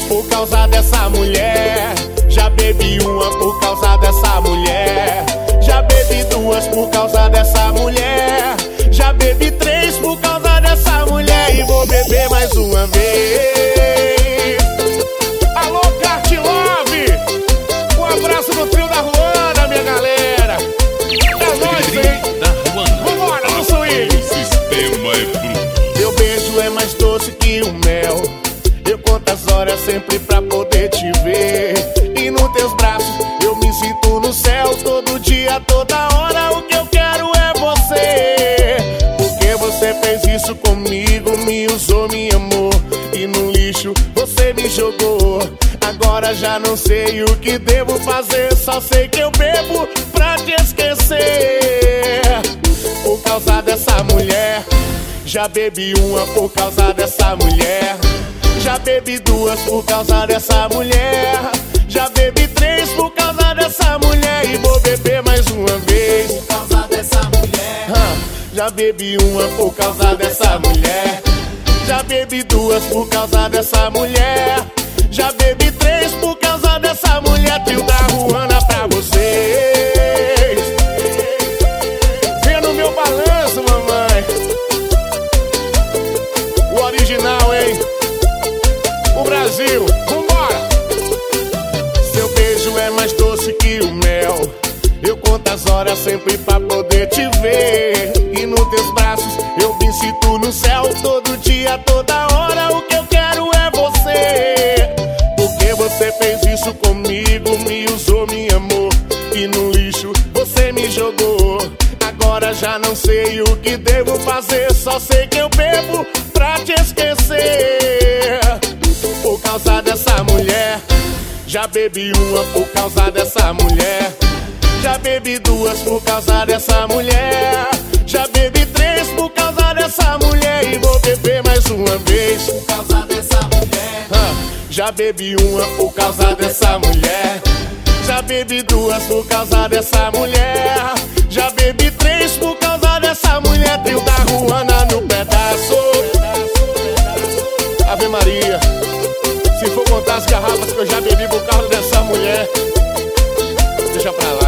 por causa dessa mulher. Já bebi uma por causa dessa mulher. Já bebi duas por causa dessa mulher. Já bebi três por causa dessa mulher. E vou beber mais uma vez. Alô, Kart Love, um abraço no trio da Ruanda, minha galera. É nóis, hein? Vambora, não sou ele. O sistema é bruto. Meu beijo é mais doce que o mel. Eu conto as horas sempre pra poder te ver. E nos teus braços eu me sinto no céu. Todo dia, toda hora, o que eu quero é você. Porque você fez isso comigo, me usou, me amou. E no lixo você me jogou. Agora já não sei o que devo fazer. Só sei que eu bebo pra te esquecer. Por causa dessa mulher. Já bebi uma por causa dessa mulher. Já bebi duas por causa dessa mulher. Já bebi três por causa dessa mulher. E vou beber mais uma vez por causa dessa mulher. Já bebi uma por causa dessa mulher. Já bebi duas por causa dessa mulher. Já bebi três por causa dessa mulher. Trio da Ruanda pra vocês. Vê no meu balanço, mamãe. O original, hein? O Brasil, vambora! Seu beijo é mais doce que o mel. Eu conto as horas sempre pra poder te ver. E nos teus braços eu me sinto no céu. Todo dia, toda hora, o que eu quero é você. Porque você fez isso comigo, me usou, me amou. E no lixo você me jogou. Agora já não sei o que devo fazer. Só sei que eu bebo pra te esquecer. Por causa dessa mulher. Já bebi uma por causa dessa mulher. Já bebi duas por causa dessa mulher. Já bebi três por causa dessa mulher. E vou beber mais uma vez por causa dessa mulher. Já bebi uma por causa dessa mulher. Já bebi duas por causa dessa mulher. Já bebi três por causa dessa mulher. Trio da Ruanda no pedaço. Ave Maria. Se for contar as garrafas que eu já bebi por causa dessa mulher, deixa pra lá.